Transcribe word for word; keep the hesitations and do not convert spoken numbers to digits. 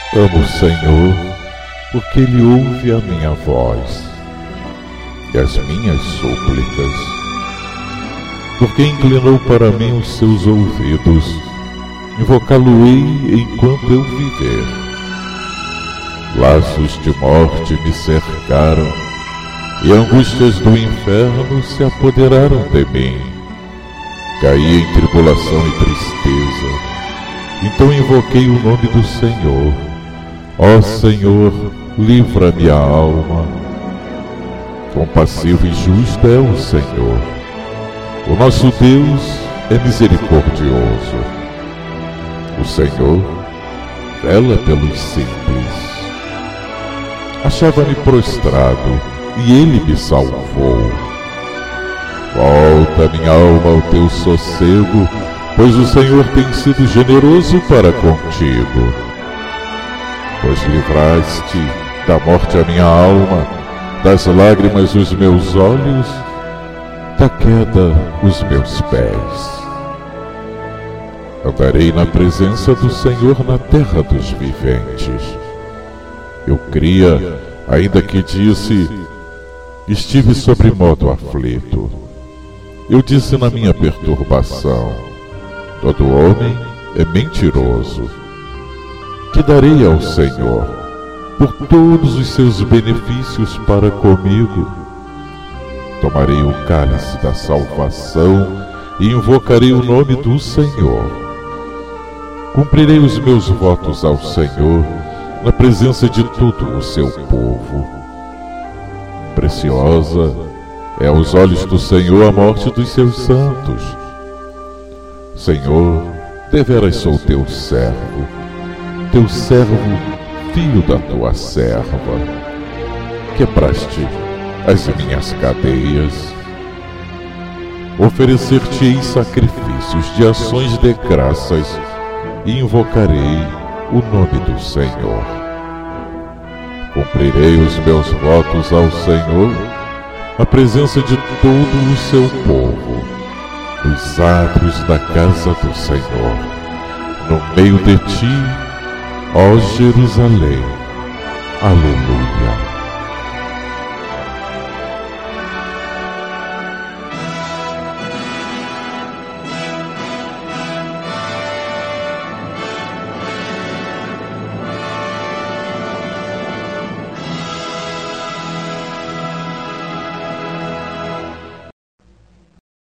Amo o Senhor, porque Ele ouve a minha voz e as minhas súplicas, porque inclinou para mim os seus ouvidos. Invocá-lo-ei enquanto eu viver. Laços de morte me cercaram e angústias do inferno se apoderaram de mim. Caí em tribulação e tristeza. Então invoquei o nome do Senhor. Ó Senhor, livra minha alma. Compassivo e justo é o Senhor. O nosso Deus é misericordioso. O Senhor vela pelos simples. Achava-me prostrado e Ele me salvou. Volta, minha alma, ao teu sossego, pois o Senhor tem sido generoso para contigo. Pois livraste da morte a minha alma, das lágrimas os meus olhos, da queda os meus pés. Andarei na presença do Senhor na terra dos viventes. Eu cria, ainda que disse, estive sobre modo aflito. Eu disse na minha perturbação, todo homem é mentiroso. Que darei ao Senhor por todos os seus benefícios para comigo? Tomarei o cálice da salvação e invocarei o nome do Senhor. Cumprirei os meus votos ao Senhor na presença de todo o seu povo. Preciosa é aos olhos do Senhor a morte dos seus santos. Senhor, deveras sou teu servo, teu servo, filho da tua serva. Quebraste as minhas cadeias. Oferecer-te-ei sacrifícios de ações de graças e invocarei o nome do Senhor. Cumprirei os meus votos ao Senhor na presença de todo o seu povo, nos átrios da casa do Senhor, no meio de ti, ó Jerusalém. Aleluia.